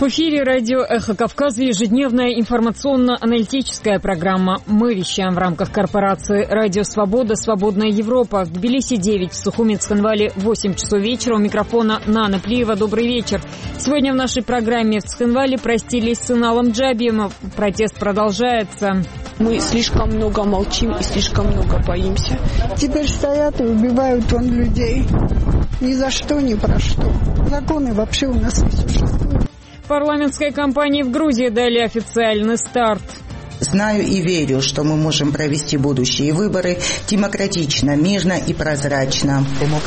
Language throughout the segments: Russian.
В эфире радио «Эхо Кавказа» ежедневная информационно-аналитическая программа. Мы вещаем в рамках корпорации «Радио Свобода. Свободная Европа». В Тбилиси 9, в Сухуми, Цхинвале 8 часов вечера. У микрофона Нана Плиева. Добрый вечер. Сегодня в нашей программе в Цхинвале простились с Иналом Джабием. Протест продолжается. Мы слишком много молчим и слишком много боимся. Теперь стоят и убивают людей. Ни за что, ни про что. Законы вообще у нас не существуют. Парламентской кампании в Грузии дали официальный старт. Знаю и верю, что мы можем провести будущие выборы демократично, мирно и прозрачно.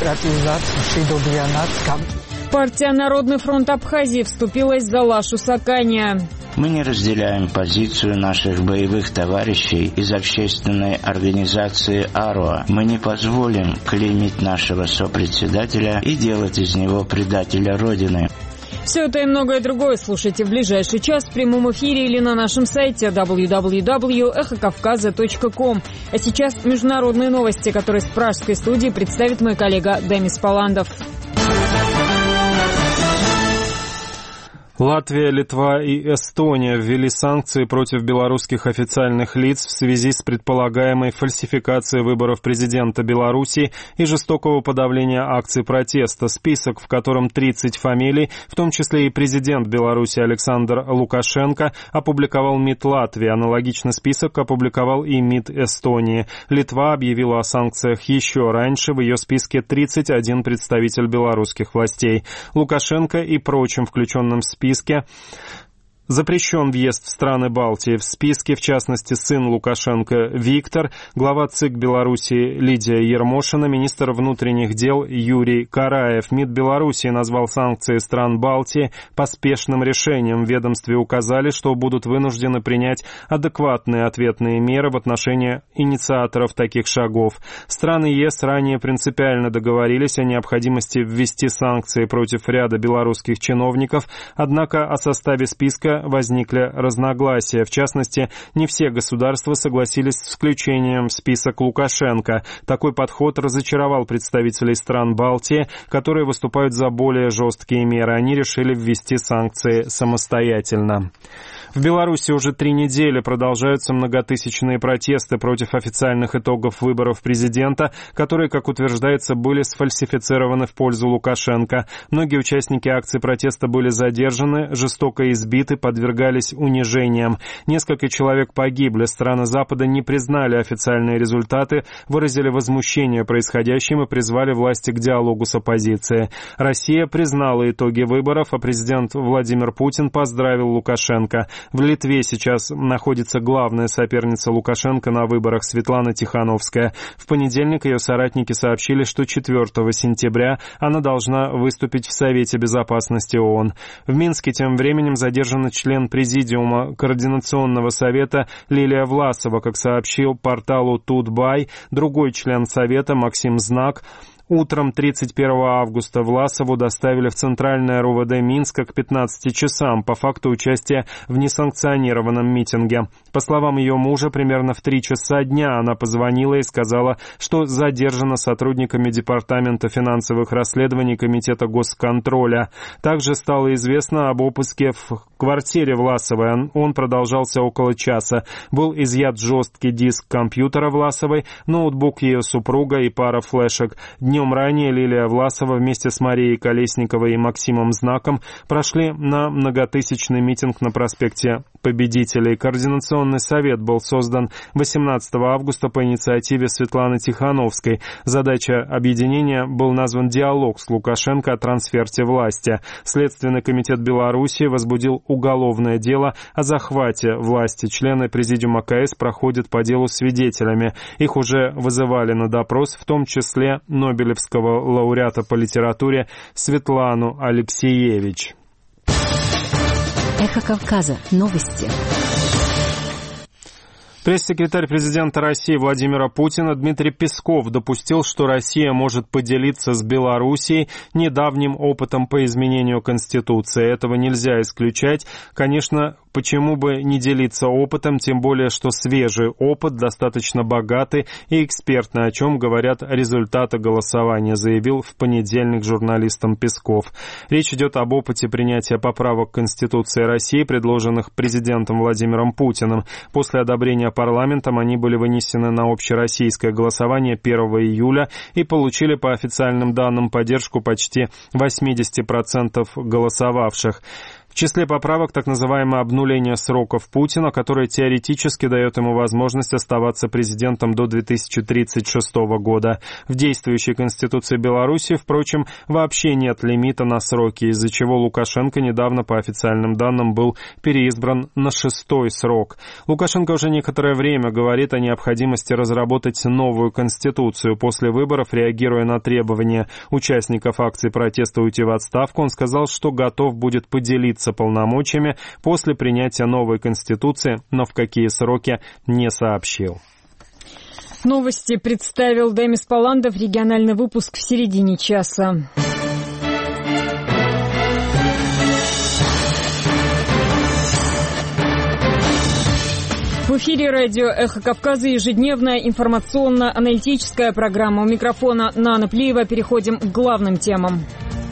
Партия «Народный фронт Абхазии» вступилась за Лашу Сакания. Мы не разделяем позицию наших боевых товарищей из общественной организации «Аруа». Мы не позволим клеймить нашего сопредседателя и делать из него предателя Родины. Все это и многое другое слушайте в ближайший час в прямом эфире или на нашем сайте www.эхокавказа.ком. А сейчас международные новости, которые с пражской студии представит мой коллега Демис Паландов. Латвия, Литва и Эстония ввели санкции против белорусских официальных лиц в связи с предполагаемой фальсификацией выборов президента Беларуси и жестокого подавления акций протеста. Список, в котором 30 фамилий, в том числе и президент Беларуси Александр Лукашенко, опубликовал МИД Латвии. Аналогичный список опубликовал и МИД Эстонии. Литва объявила о санкциях еще раньше. В ее списке 31 представитель белорусских властей. Лукашенко и прочим включенным в список запрещен въезд в страны Балтии. В списке, в частности, сын Лукашенко Виктор, глава ЦИК Беларуси Лидия Ермошина, министр внутренних дел Юрий Караев. МИД Беларуси назвал санкции стран Балтии поспешным решением. В ведомстве указали, что будут вынуждены принять адекватные ответные меры в отношении инициаторов таких шагов. Страны ЕС ранее принципиально договорились о необходимости ввести санкции против ряда белорусских чиновников, однако о составе списка возникли разногласия. В частности, не все государства согласились с включением в список Лукашенко. Такой подход разочаровал представителей стран Балтии, которые выступают за более жесткие меры. Они решили ввести санкции самостоятельно. В Беларуси уже 3 недели продолжаются многотысячные протесты против официальных итогов выборов президента, которые, как утверждается, были сфальсифицированы в пользу Лукашенко. Многие участники акций протеста были задержаны, жестоко избиты, подвергались унижениям. Несколько человек погибли. Страны Запада не признали официальные результаты, выразили возмущение происходящим и призвали власти к диалогу с оппозицией. Россия признала итоги выборов, а президент Владимир Путин поздравил Лукашенко. В Литве сейчас находится главная соперница Лукашенко на выборах Светлана Тихановская. В понедельник ее соратники сообщили, что 4 сентября она должна выступить в Совете Безопасности ООН. В Минске тем временем задержана член Президиума Координационного совета Лилия Власова, как сообщил порталу Тутбай. Другой член Совета Максим Знак. Утром 31 августа Власову доставили в Центральное РУВД Минска к 15 часам по факту участия в несанкционированном митинге. По словам ее мужа, примерно в 3 часа дня она позвонила и сказала, что задержана сотрудниками Департамента финансовых расследований Комитета госконтроля. Также стало известно об обыске в квартире Власовой. Он продолжался около часа. Был изъят жесткий диск компьютера Власовой, ноутбук ее супруга и пара флешек. Днем ранее Лилия Власова вместе с Марией Колесниковой и Максимом Знаком прошли на многотысячный митинг на проспекте Победителей. Координационный совет был создан 18 августа по инициативе Светланы Тихановской. Задача объединения был назван «Диалог с Лукашенко о трансферте власти». Следственный комитет Беларуси возбудил уголовное дело о захвате власти. Члены президиума КС проходят по делу свидетелями. Их уже вызывали на допрос, в том числе Нобелевского лауреата по литературе Светлану Алексеевич. Эхо Кавказа. Новости. Пресс-секретарь президента России Владимира Путина Дмитрий Песков допустил, что Россия может поделиться с Белоруссией недавним опытом по изменению Конституции. Этого нельзя исключать. Конечно, почему бы не делиться опытом, тем более, что свежий опыт достаточно богатый и экспертный, о чем говорят результаты голосования, заявил в понедельник журналистам Песков. Речь идет об опыте принятия поправок к Конституции России, предложенных президентом Владимиром Путиным. После одобрения парламентом они были вынесены на общероссийское голосование 1 июля и получили по официальным данным поддержку почти 80% голосовавших. В числе поправок так называемое обнуление сроков Путина, которое теоретически дает ему возможность оставаться президентом до 2036 года. В действующей Конституции Беларуси, впрочем, вообще нет лимита на сроки, из-за чего Лукашенко недавно, по официальным данным, был переизбран на 6-й срок. Лукашенко уже некоторое время говорит о необходимости разработать новую Конституцию. После выборов, реагируя на требования участников акции протеста уйти в отставку, он сказал, что готов будет поделиться полномочиями после принятия новой Конституции, но в какие сроки не сообщил. Новости представил Демис Паландов, региональный выпуск в середине часа. В эфире радио «Эхо Кавказа» ежедневная информационно-аналитическая программа. У микрофона Нана Плиева. Переходим к главным темам.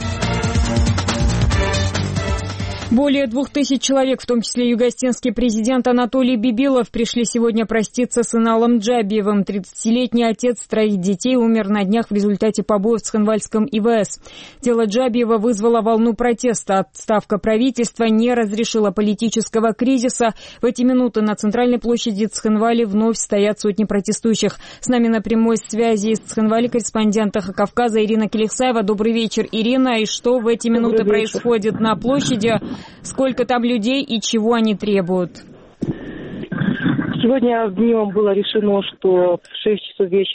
Более 2000 человек, в том числе югославский президент Анатолий Бибилов, пришли сегодня проститься с Иналом Джабиевым. 30-летний отец 3 детей умер на днях в результате побоев в Цхинвальском ИВС. Дело Джабиева вызвало волну протеста. Отставка правительства не разрешила политического кризиса. В эти минуты на центральной площади Цхинвали вновь стоят сотни протестующих. С нами на прямой связи из Цхинвали корреспондент «Эхо Кавказа» Ирина Келихсаева. Добрый вечер, Ирина. И что в эти минуты происходит на площади? Сколько там людей и чего они требуют? Сегодня днем было решено, что в 6 часов вечера